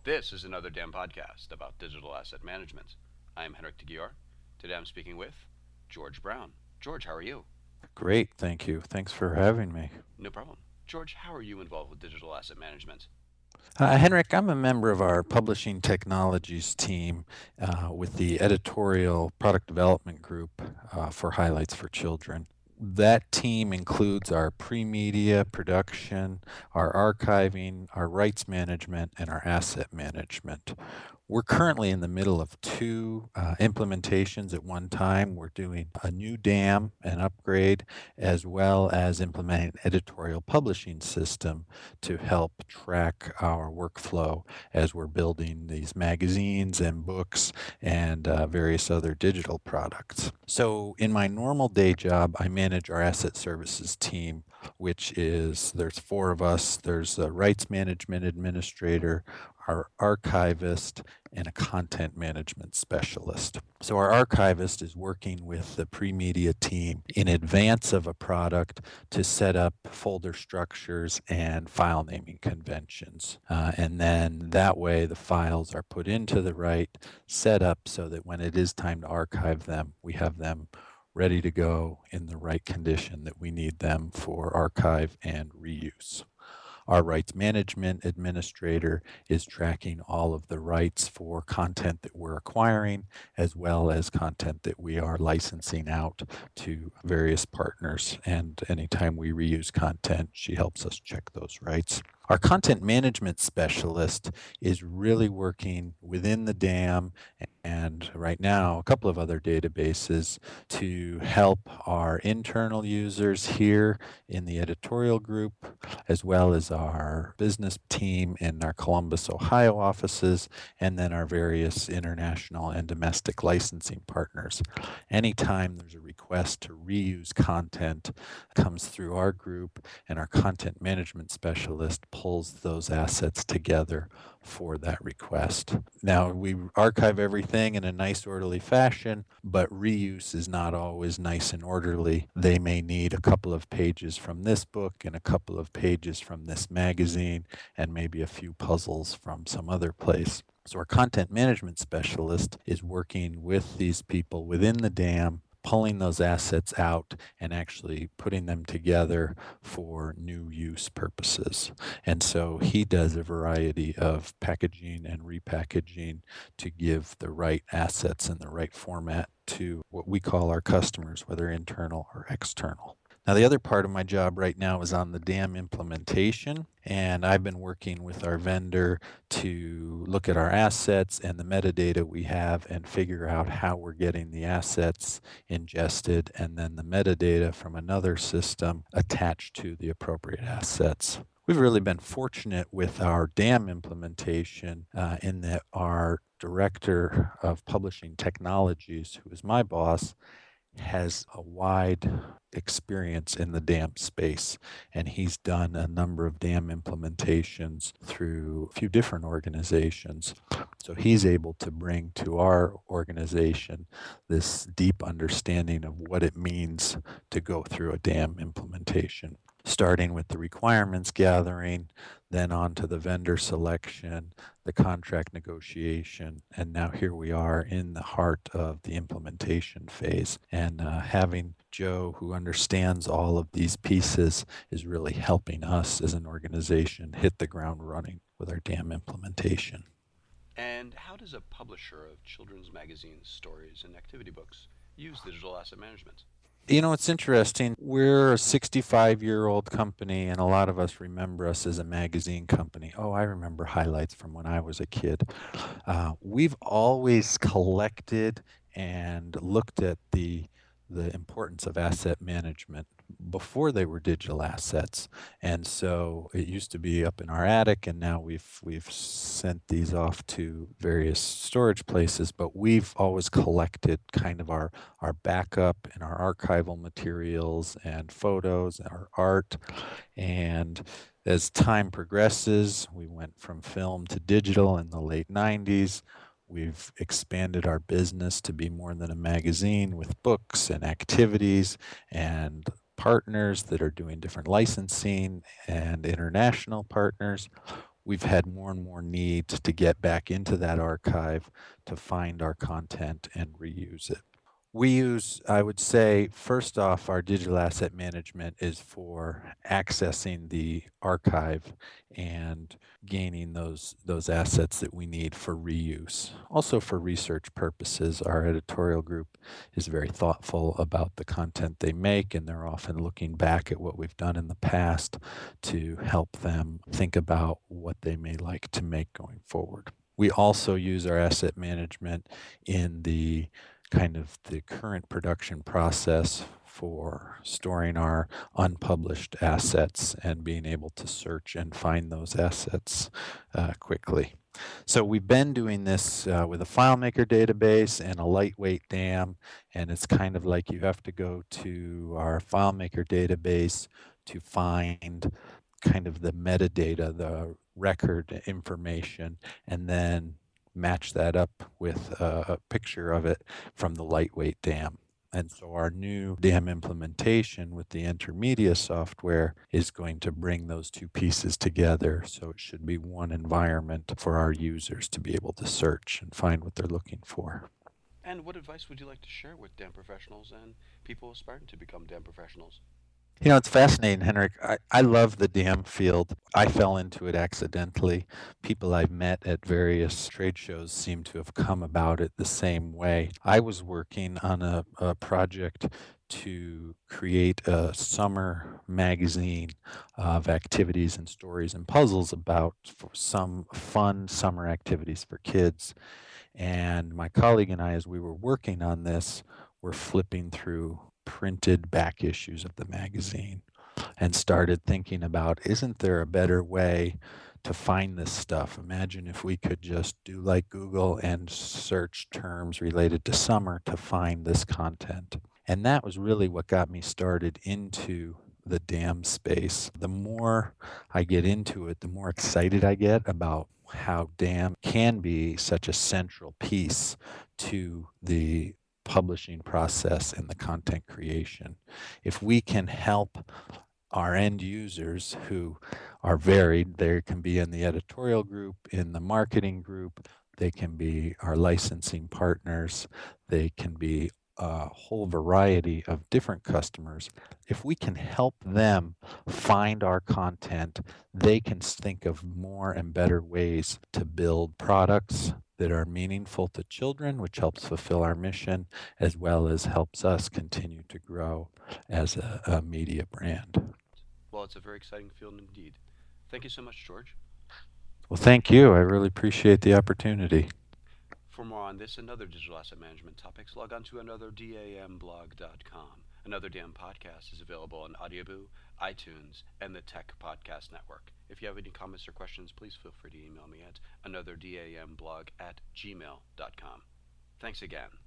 This is another damn podcast about digital asset management. I'm Henrik Tegior. Today I'm speaking with George Brown. George, how are you? Great, thank you. Thanks for having me. No problem. George, how are you involved with digital asset management? Henrik, I'm a member of our Publishing Technologies team with the editorial product development group for Highlights for Children. That team includes our pre-media production, our archiving, our rights management, and our asset management. We're currently in the middle of two implementations at one time. We're doing a new dam, an upgrade, as well as implementing an editorial publishing system to help track our workflow as we're building these magazines and books and various other digital products. So, in my normal day job, I manage our asset services team, which is there's four of us. There's a rights management administrator, our archivist, and a content management specialist. So, our archivist is working with the pre media team in advance of a product to set up folder structures and file naming conventions. And then that way, the files are put into the right setup so that when it is time to archive them, we have them ready to go in the right condition that we need them for archive and reuse. Our rights management administrator is tracking all of the rights for content that we're acquiring, as well as content that we are licensing out to various partners. And anytime we reuse content, she helps us check those rights. Our content management specialist is really working within the dam and right now a couple of other databases to help our internal users here in the editorial group, as well as our business team in our Columbus, Ohio offices, and then our various international and domestic licensing partners. Anytime there's a request to reuse content comes through our group, and our content management specialist pulls those assets together for that request. Now, we archive everything in a nice, orderly fashion, but reuse is not always nice and orderly. They may need a couple of pages from this book and a couple of pages from this magazine, and maybe a few puzzles from some other place. So, our content management specialist is working with these people within the dam, pulling those assets out and actually putting them together for new use purposes. And so he does a variety of packaging and repackaging to give the right assets in the right format to what we call our customers, whether internal or external. Now, the other part of my job right now is on the dam implementation, and I've been working with our vendor to look at our assets and the metadata we have and figure out how we're getting the assets ingested and then the metadata from another system attached to the appropriate assets. We've really been fortunate with our dam implementation in that our director of publishing technologies, who is my boss, has a wide experience in the dam space, and he's done a number of dam implementations through a few different organizations. So he's able to bring to our organization this deep understanding of what it means to go through a dam implementation, starting with the requirements gathering, then on to the vendor selection, the contract negotiation, and now here we are in the heart of the implementation phase. And having Joe, who understands all of these pieces, is really helping us as an organization hit the ground running with our dam implementation. And how does a publisher of children's magazines, stories, and activity books use digital asset management? You know, it's interesting. We're a 65-year-old company, and a lot of us remember us as a magazine company. Oh, I remember highlights from when I was a kid. We've always collected and looked at the importance of asset management before they were digital assets. And so it used to be up in our attic, and now we've sent these off to various storage places, but we've always collected kind of our backup and our archival materials and photos, our art. And as time progresses, we went from film to digital in the late 90s. We've expanded our business to be more than a magazine with books and activities and partners that are doing different licensing and international partners. we've had more and more needs to get back into that archive to find our content and reuse it. We use, I would say, first off, our digital asset management is for accessing the archive and gaining those assets that we need for reuse. Also for research purposes, our editorial group is very thoughtful about the content they make, and they're often looking back at what we've done in the past to help them think about what they may like to make going forward. We also use our asset management in the kind of the current production process for storing our unpublished assets and being able to search and find those assets quickly. So we've been doing this with a FileMaker database and a lightweight DAM, and it's kind of like you have to go to our FileMaker database to find kind of the metadata, the record information, and then match that up with a picture of it from the lightweight DAM. And so our new DAM implementation with the Intermedia software is going to bring those two pieces together. So it should be one environment for our users to be able to search and find what they're looking for. And what advice would you like to share with DAM professionals and people aspiring to become DAM professionals? You know, it's fascinating, Henrik. I love the DAM field. I fell into it accidentally. People I've met at various trade shows seem to have come about it the same way. I was working on a project to create a summer magazine of activities and stories and puzzles about some fun summer activities for kids. And my colleague and I, as we were working on this, were flipping through printed back issues of the magazine and started thinking about, isn't there a better way to find this stuff? Imagine if we could just do like Google and search terms related to summer to find this content. And that was really what got me started into the DAM space. The more I get into it, the more excited I get about how DAM can be such a central piece to the publishing process and the content creation. If we can help our end users who are varied, they can be in the editorial group, in the marketing group, they can be our licensing partners, they can be a whole variety of different customers. If we can help them find our content, they can think of more and better ways to build products that are meaningful to children, which helps fulfill our mission, as well as helps us continue to grow as a media brand. Well, it's a very exciting field indeed. Thank you so much, George. Well, thank you. I really appreciate the opportunity. For more on this and other digital asset management topics, log on to anotherdamblog.com. Another Dam podcast is available on Audioboo, iTunes, and the Tech Podcast Network. If you have any comments or questions, please feel free to email me at anotherdamblog@gmail.com. Thanks again.